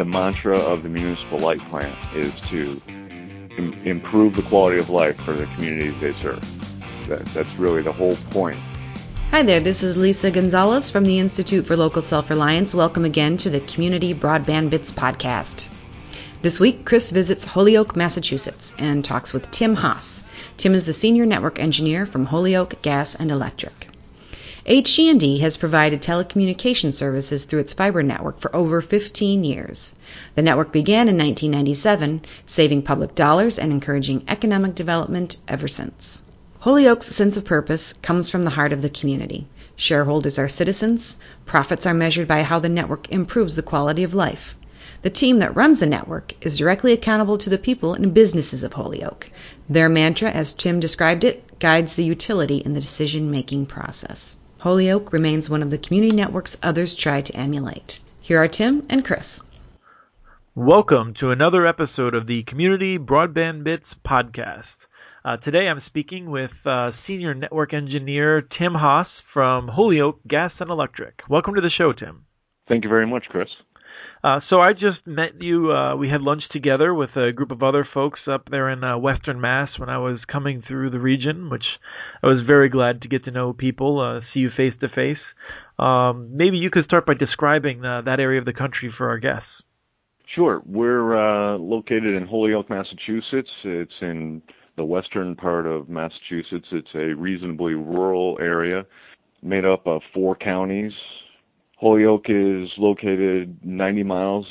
the mantra of the municipal light plant is to improve the quality of life for the communities they serve. That's really the whole point. Hi there, this is Lisa Gonzalez from the Institute for Local Self-Reliance. Welcome again to the Community Broadband Bits podcast. This week, Chris visits Holyoke, Massachusetts, and talks with Tim Haas. Tim is the Senior Network Engineer from Holyoke Gas and Electric. HG&E has provided telecommunication services through its fiber network for over 15 years. The network began in 1997, saving public dollars and encouraging economic development ever since. Holyoke's sense of purpose comes from the heart of the community. Shareholders are citizens. Profits are measured by how the network improves the quality of life. The team that runs the network is directly accountable to the people and businesses of Holyoke. Their mantra, as Tim described it, guides the utility in the decision-making process. Holyoke remains one of the community networks others try to emulate. Here are Tim and Chris. Welcome to another episode of the Community Broadband Bits podcast. Today I'm speaking with Senior Network Engineer Tim Haas from Holyoke Gas and Electric. Welcome to the show, Tim. Thank you very much, Chris. So I just met you. We had lunch together with a group of other folks up there in Western Mass when I was coming through the region, which I was very glad to get to know people, see you face to face. Maybe you could start by describing that area of the country for our guests. Sure. We're located in Holyoke, Massachusetts. It's in the western part of Massachusetts. It's a reasonably rural area made up of 4 counties. Holyoke is located 90 miles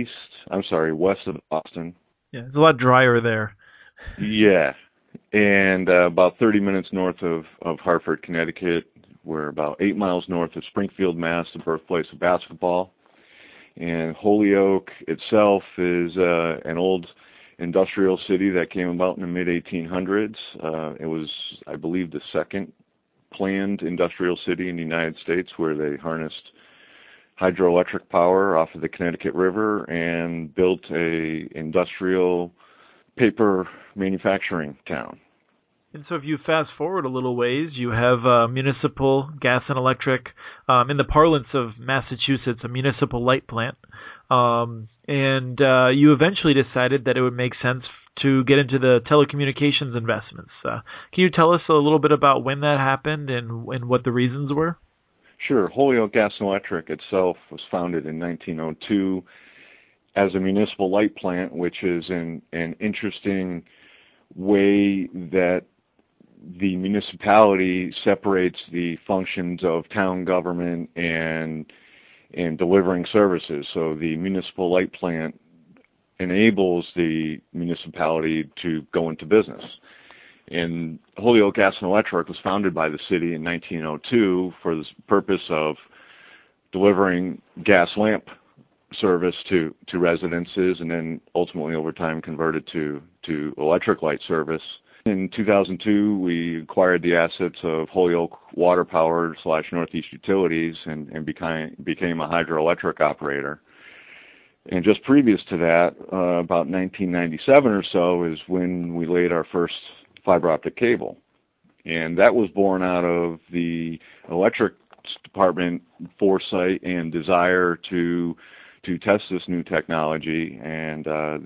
west of Boston. Yeah, it's a lot drier there. Yeah, and about 30 minutes north of Hartford, Connecticut. We're about 8 miles north of Springfield, Mass., the birthplace of basketball. And Holyoke itself is an old industrial city that came about in the mid-1800s. It was, I believe, the second planned industrial city in the United States where they harnessed hydroelectric power off of the Connecticut River and built a industrial paper manufacturing town. And so if you fast forward a little ways, you have municipal gas and electric, in the parlance of Massachusetts, a municipal light plant. And you eventually decided that it would make sense to get into the telecommunications investments. Can you tell us a little bit about when that happened and what the reasons were? Sure. Holyoke Gas and Electric itself was founded in 1902 as a municipal light plant, which is an interesting way that the municipality separates the functions of town government and delivering services. So the municipal light plant enables the municipality to go into business. And Holyoke Gas and Electric was founded by the city in 1902 for the purpose of delivering gas lamp service to residences, and then ultimately over time converted to electric light service. In 2002, we acquired the assets of Holyoke Water Power / Northeast Utilities and became a hydroelectric operator. And just previous to that, about 1997 or so, is when we laid our first fiber optic cable. And that was born out of the electric department foresight and desire to test this new technology. And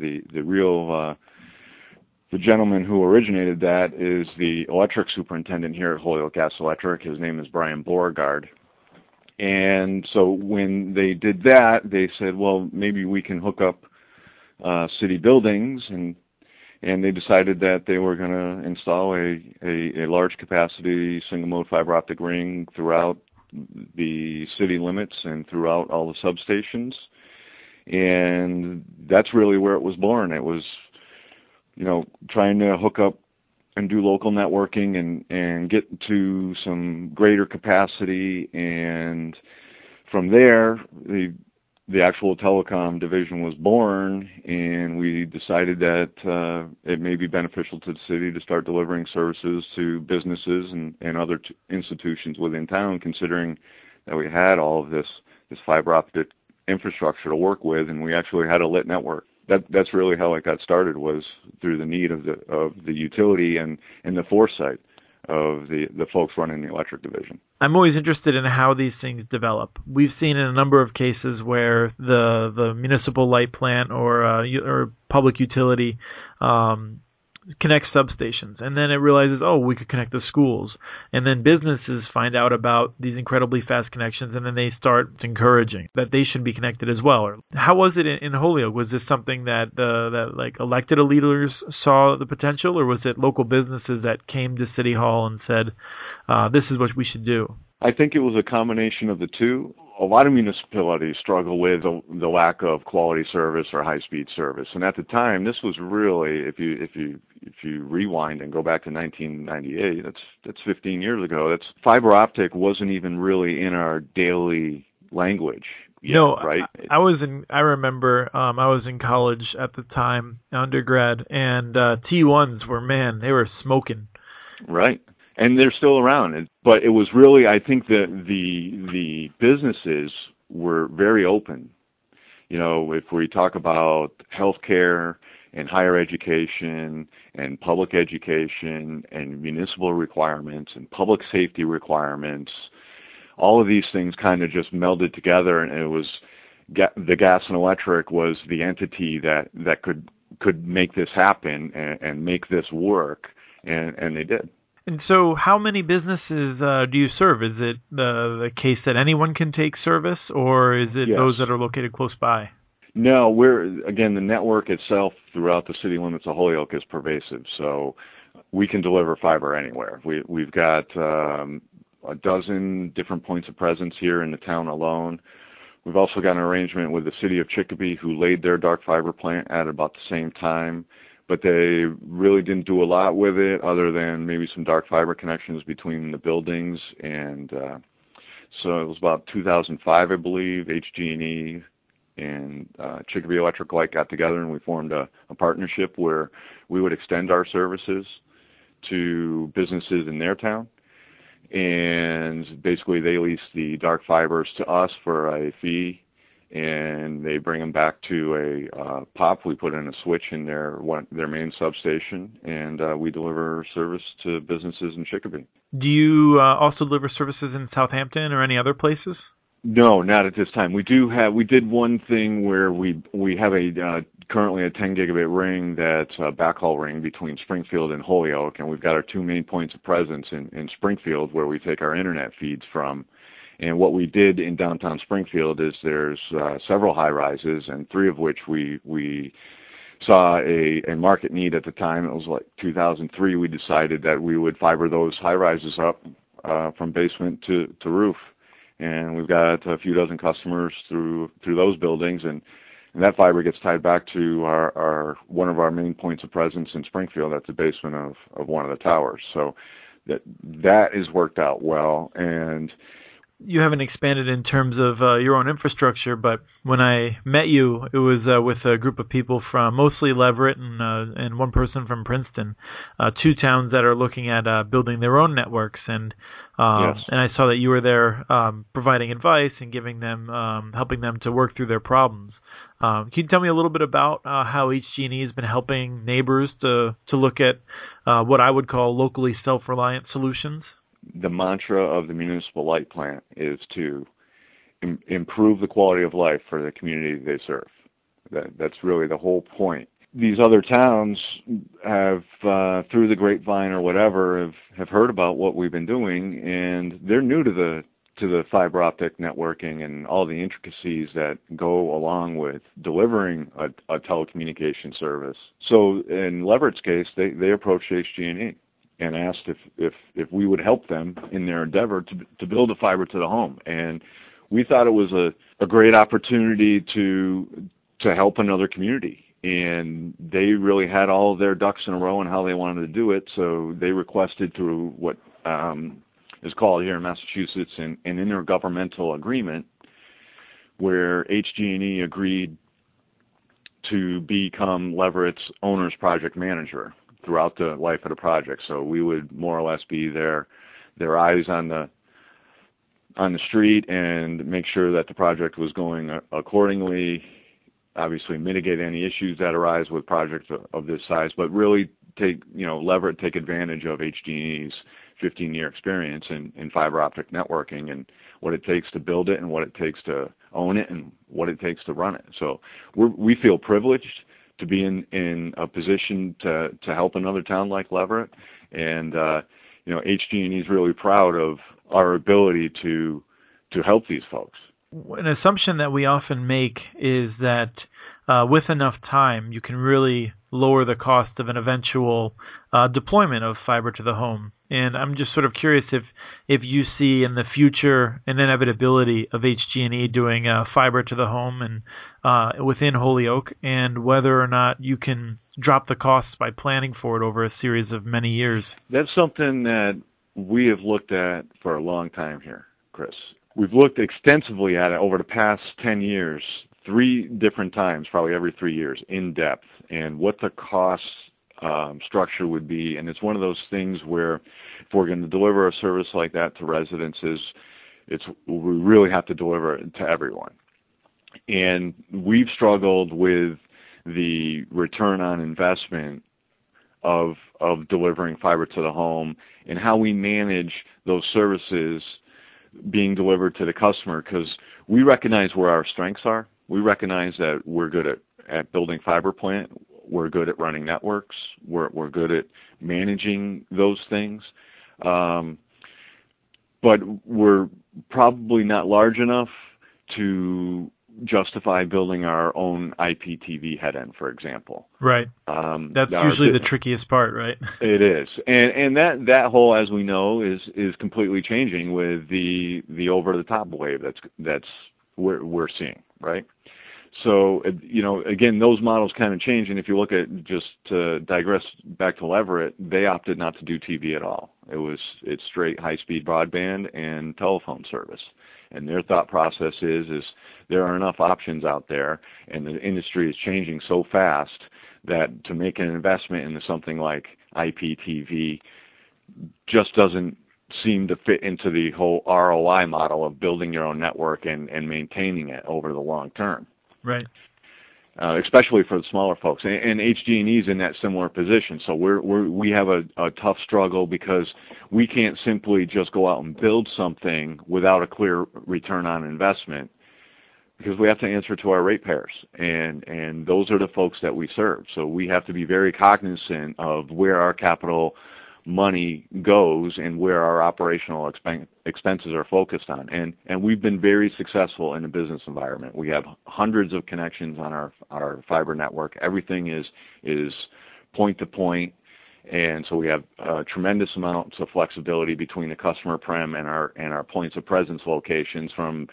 the gentleman who originated that is the electric superintendent here at Holyoke Gas Electric. His name is Brian Beauregard. And so when they did that, they said, well, maybe we can hook up city buildings, and they decided that they were going to install a large capacity single mode fiber optic ring throughout the city limits and throughout all the substations. And that's really where it was born. It was, trying to hook up and do local networking and get to some greater capacity. And from there, the actual telecom division was born, and we decided that it may be beneficial to the city to start delivering services to businesses and other institutions within town, considering that we had all of this fiber optic infrastructure to work with, and we actually had a lit network. That's really how it got started, was through the need of the utility and the foresight the folks running the electric division. I'm always interested in how these things develop. We've seen in a number of cases where the municipal light plant or public utility connects substations, and then it realizes, oh, we could connect the schools, and then businesses find out about these incredibly fast connections, and then they start encouraging that they should be connected as well. How was it in Holyoke? Was this something that like elected leaders saw the potential, or was it local businesses that came to City Hall and said, this is what we should do? I think it was a combination of the two. A lot of municipalities struggle with the lack of quality service or high-speed service, and at the time, this was really, if you rewind and go back to 1998, that's 15 years ago. That's fiber optic wasn't even really in our daily language yet, no, right? I remember I was in college at the time, undergrad, and T1s they were smoking. Right. And they're still around. But it was really, I think that the businesses were very open. You know, if we talk about healthcare and higher education and public education and municipal requirements and public safety requirements, all of these things kind of just melded together, and it was the gas and electric was the entity that could make this happen and make this work, and they did. And so how many businesses do you serve? Is it the case that anyone can take service, or is it those that are located close by? No, the network itself throughout the city limits of Holyoke is pervasive, so we can deliver fiber anywhere. We've got a dozen different points of presence here in the town alone. We've also got an arrangement with the city of Chicopee, who laid their dark fiber plant at about the same time, but they really didn't do a lot with it other than maybe some dark fiber connections between the buildings. And so it was about 2005, I believe, HG&E and Chicopee Electric Light got together, and we formed a partnership where we would extend our services to businesses in their town. And basically they lease the dark fibers to us for a fee, and they bring them back to a POP. We put in a switch in their main substation, and we deliver service to businesses in Chicopee. Do you also deliver services in Southampton or any other places? No, not at this time. We did one thing where we have currently a 10 gigabit ring that's a backhaul ring between Springfield and Holyoke, and we've got our two main points of presence in Springfield where we take our internet feeds from. And what we did in downtown Springfield is there's several high-rises, and three of which we saw a market need at the time. It was like 2003. We decided that we would fiber those high-rises up from basement to roof. And we've got a few dozen customers through those buildings, and that fiber gets tied back to our one of our main points of presence in Springfield at the basement of one of the towers. So that has worked out well. And you haven't expanded in terms of your own infrastructure, but when I met you, it was with a group of people from mostly Leverett and one person from Princeton, two towns that are looking at building their own networks. And yes. And I saw that you were there providing advice and giving them, helping them to work through their problems. Can you tell me a little bit about how HG&E has been helping neighbors to look at what I would call locally self-reliant solutions? The mantra of the municipal light plant is to improve the quality of life for the community they serve. That's really the whole point. These other towns have, through the grapevine or whatever, have heard about what we've been doing, and they're new to the fiber optic networking and all the intricacies that go along with delivering a telecommunication service. So in Leverett's case, they approached HG&E and asked if we would help them in their endeavor to build a fiber to the home. And we thought it was a great opportunity to help another community. And they really had all of their ducks in a row on how they wanted to do it, so they requested through what is called here in Massachusetts an intergovernmental agreement, where HG&E agreed to become Leverett's owner's project manager throughout the life of the project. So we would more or less be their eyes on the street and make sure that the project was going accordingly, obviously mitigate any issues that arise with projects of this size, but really take advantage of HG&E's 15-year experience in fiber optic networking and what it takes to build it and what it takes to own it and what it takes to run it. So we feel privileged to be in a position to help another town like Leverett, and HG&E is really proud of our ability to help these folks. An assumption that we often make is that with enough time, you can really lower the cost of an eventual deployment of fiber to the home. And I'm just sort of curious if you see in the future an inevitability of HG&E doing fiber to the home and within Holyoke, and whether or not you can drop the costs by planning for it over a series of many years. That's something that we have looked at for a long time here, Chris. We've looked extensively at it over the past 10 years, 3 different times, probably every 3 years, in depth, and what the cost structure would be. And it's one of those things where if we're going to deliver a service like that to residences, we really have to deliver it to everyone. And we've struggled with the return on investment of delivering fiber to the home and how we manage those services being delivered to the customer, because we recognize where our strengths are. We recognize that we're good at building fiber plant. We're good at running networks. We're good at managing those things. But we're probably not large enough to justify building our own IPTV head-end, for example. Right. That's usually the trickiest part, right? It is, and that whole, as we know, is completely changing with the over-the-top wave that's we're seeing, right? So again, those models kind of change, and if you look at, just to digress back to Leverett, they opted not to do TV at all. It's straight high-speed broadband and telephone service. And their thought process is there are enough options out there, and the industry is changing so fast that to make an investment into something like IPTV just doesn't seem to fit into the whole ROI model of building your own network and maintaining it over the long term. Right. Especially for the smaller folks. And HG&E is in that similar position. So we have a tough struggle because we can't simply just go out and build something without a clear return on investment, because we have to answer to our ratepayers, and those are the folks that we serve. So we have to be very cognizant of where our capital money goes and where our operational expenses are focused on. And we've been very successful in the business environment. We have hundreds of connections on our fiber network. Everything is point to point, and so we have tremendous amounts of flexibility between the customer prem and our points of presence locations. From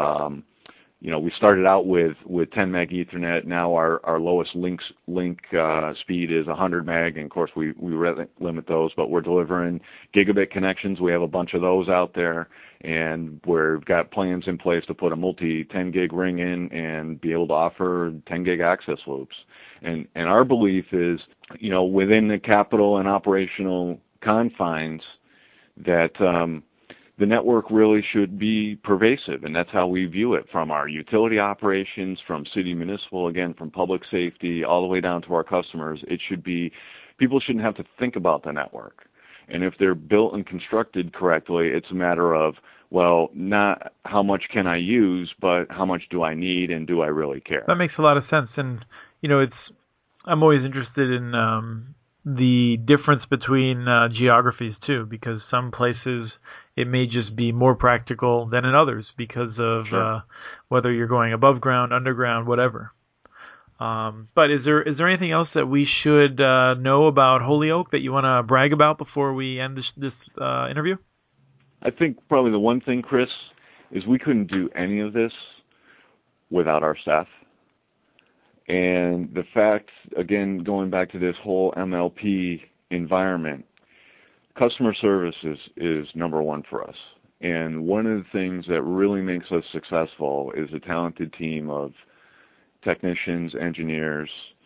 we started out with 10 meg Ethernet. Now our lowest link speed is 100 meg, and of course we limit those, but we're delivering gigabit connections. We have a bunch of those out there, and we've got plans in place to put a multi 10 gig ring in and be able to offer 10 gig access loops. And our belief is, within the capital and operational confines, that the network really should be pervasive, and that's how we view it, from our utility operations, from city municipal, again, from public safety, all the way down to our customers. It should be, people shouldn't have to think about the network. And if they're built and constructed correctly, it's a matter of, well, not how much can I use, but how much do I need, and do I really care? That makes a lot of sense. And, I'm always interested in the difference between geographies, too, because some places it may just be more practical than in others because of whether you're going above ground, underground, whatever. But is there anything else that we should know about Holyoke that you want to brag about before we end this interview? I think probably the one thing, Chris, is we couldn't do any of this without our staff. And the fact, again, going back to this whole MLP environment, customer service is number one for us. And one of the things that really makes us successful is a talented team of technicians, engineers,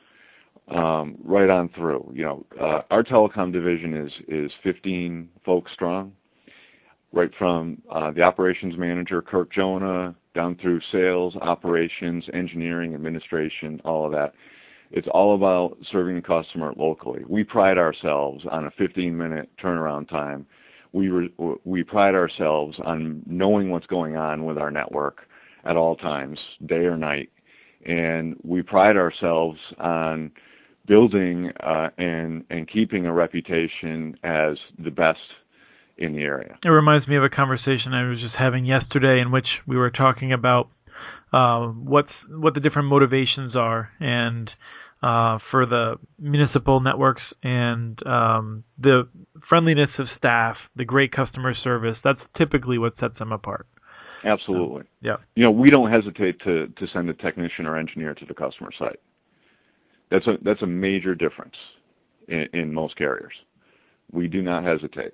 right on through. Our telecom division is 15 folks strong, right from the operations manager, Kirk Jonah, down through sales, operations, engineering, administration, all of that. It's all about serving the customer locally. We pride ourselves on a 15-minute turnaround time we pride ourselves on knowing what's going on with our network at all times, day or night, and we pride ourselves on building and keeping a reputation as the best in the area. It reminds me of a conversation I was just having yesterday in which we were talking about what the different motivations are, and for the municipal networks, and the friendliness of staff, the great customer service. That's typically what sets them apart. Absolutely. Yeah. We don't hesitate to send a technician or engineer to the customer site. That's a major difference in most carriers. We do not hesitate.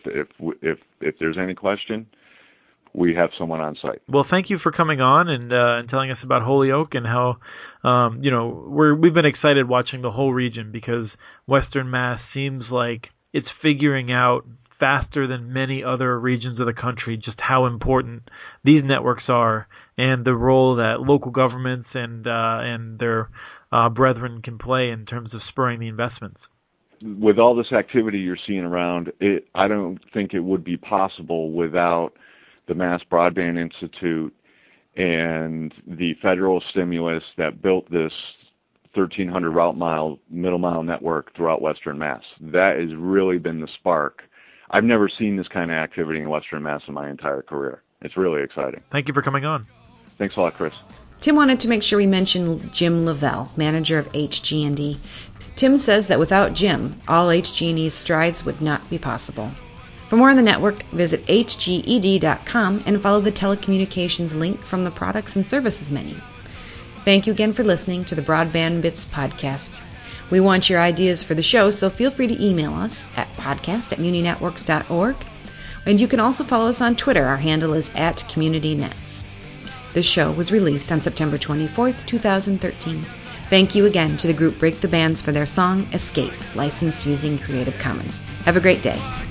If there's any question, we have someone on site. Well, thank you for coming on and telling us about Holyoke and how we've been excited watching the whole region, because Western Mass seems like it's figuring out faster than many other regions of the country just how important these networks are, and the role that local governments and their brethren can play in terms of spurring the investments. With all this activity you're seeing around, I don't think it would be possible without the Mass Broadband Institute and the federal stimulus that built this 1,300 route mile, middle mile network throughout Western Mass. That has really been the spark. I've never seen this kind of activity in Western Mass in my entire career. It's really exciting. Thank you for coming on. Thanks a lot, Chris. Tim wanted to make sure we mentioned Jim Lavelle, manager of HG&E. Tim says that without Jim, all HG&E's strides would not be possible. For more on the network, visit hged.com and follow the telecommunications link from the products and services menu. Thank you again for listening to the Broadband Bits podcast. We want your ideas for the show, so feel free to email us at podcast@muninetworks.org. And you can also follow us on Twitter. Our handle is @CommunityNets. This show was released on September 24th, 2013. Thank you again to the group Break the Bands for their song, Escape, licensed using Creative Commons. Have a great day.